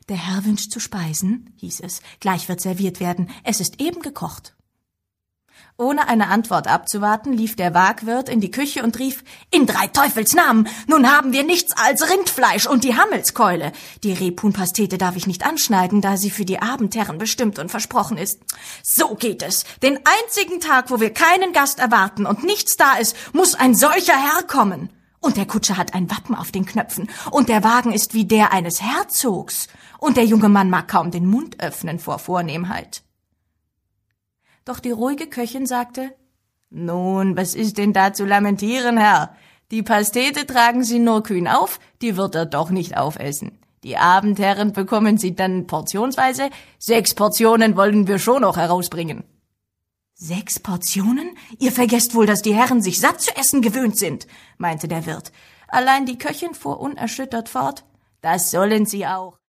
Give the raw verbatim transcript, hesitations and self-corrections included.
»Der Herr wünscht zu speisen«, hieß es. »Gleich wird serviert werden. Es ist eben gekocht.« Ohne eine Antwort abzuwarten, lief der Waagwirt in die Küche und rief, »In drei Teufels Namen! Nun haben wir nichts als Rindfleisch und die Hammelskeule. Die Rebhuhnpastete darf ich nicht anschneiden, da sie für die Abendherren bestimmt und versprochen ist. So geht es. Den einzigen Tag, wo wir keinen Gast erwarten und nichts da ist, muss ein solcher Herr kommen. Und der Kutscher hat ein Wappen auf den Knöpfen, und der Wagen ist wie der eines Herzogs, und der junge Mann mag kaum den Mund öffnen vor Vornehmheit.« Doch die ruhige Köchin sagte, »Nun, was ist denn da zu lamentieren, Herr? Die Pastete tragen Sie nur kühn auf, die wird er doch nicht aufessen. Die Abendherren bekommen Sie dann portionsweise, sechs Portionen wollen wir schon noch herausbringen.« »Sechs Portionen? Ihr vergesst wohl, dass die Herren sich satt zu essen gewöhnt sind«, meinte der Wirt. Allein die Köchin fuhr unerschüttert fort, »Das sollen sie auch.«